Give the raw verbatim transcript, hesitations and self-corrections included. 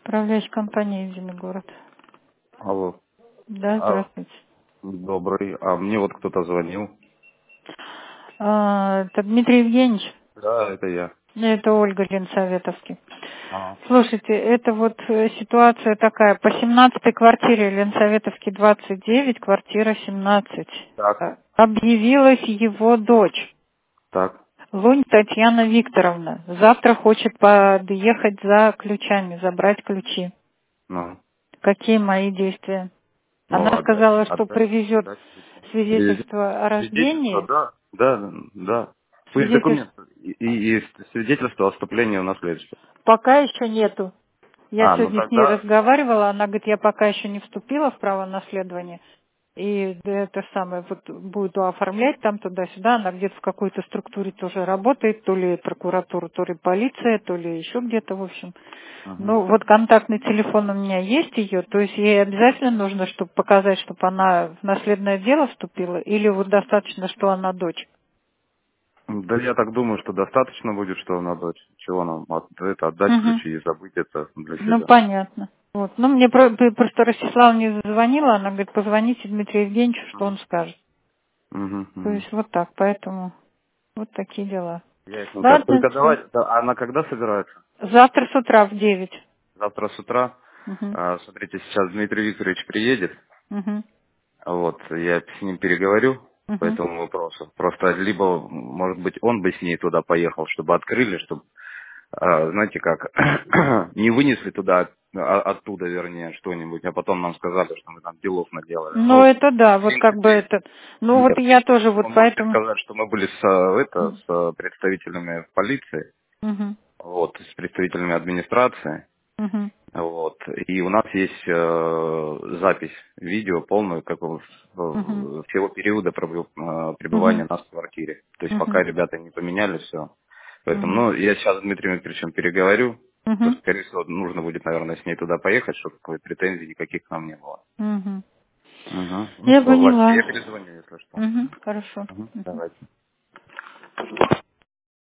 Управляющая компания «Зимний-город». Алло. Да, А, здравствуйте. добрый. А мне вот кто-то звонил. А, это Дмитрий Евгеньевич? Да, это я. Это Ольга Ленсоветовский. Ага. Слушайте, это вот э, ситуация такая. По семнадцатой квартире Ленсоветовский двадцать девять, квартира семнадцать. Так, А, Объявилась его дочь, так. Лунь Татьяна Викторовна. Завтра хочет подъехать за ключами, забрать ключи. Ну, Какие мои действия? ну Она отдать, сказала, что отдать, привезет отдать ключи. Привезет. свидетельство о Свидетельство, рождении, да, да, да. Пусть свидетельство документ и, и- и свидетельство о вступлении в наследство. пока еще нету. Я А, ну сегодня с ней тогда, разговаривала, она говорит, я пока еще не вступила в право наследования. И это самое, вот буду оформлять там туда-сюда, она где-то в какой-то структуре тоже работает, то ли прокуратура, то ли полиция, то ли еще где-то, в общем. угу. Ну, вот контактный телефон у меня есть ее, то есть ей обязательно нужно, чтобы показать, чтобы она в наследное дело вступила, или вот достаточно, что она дочь? Да я так думаю, что достаточно будет, что она дочь. Чего нам от- это отдать Угу. ключи и забыть это для Ну, себя. понятно. Вот. Ну, мне про- п- просто Ростислава не зазвонила, она говорит, позвоните Дмитрию Евгеньевичу, что он скажет. Угу, То угу. есть вот так, поэтому вот такие дела. Ясненько. Ладно, Только все. давай, да, а она когда собирается? Завтра с утра в девять. Завтра с утра. Угу. А, смотрите, сейчас Дмитрий Викторович приедет. Угу. Вот, я с ним переговорю по Угу. этому вопросу. Просто либо, может быть, он бы с ней туда поехал, чтобы открыли, чтобы, а, знаете как, не вынесли туда, а- оттуда, вернее, что-нибудь, а потом нам сказали, что мы там делов наделали. Ну, Ну, это да, в вот как бы принципе, это. Ну, вот нет, и в я принципе, тоже вот вы можете поэтому. сказать, что мы были с, а, это, с а, представителями полиции, Угу. вот, с представителями администрации. Угу. Вот. И у нас есть э, запись видео полную как бы, Угу. в- всего периода пробы- э, Угу. пребывания нас в квартире. То есть пока Угу. ребята не поменяли все. Поэтому, Угу. ну, я сейчас с Дмитрием Викторовичем переговорю, то, Угу. скорее всего, нужно будет, наверное, с ней туда поехать, чтобы какой претензий никаких к нам не было. Угу. Угу. Ну Я все, ладно, поняла. я перезвоню, если что. Угу. Хорошо. Угу. Мгм. Давайте.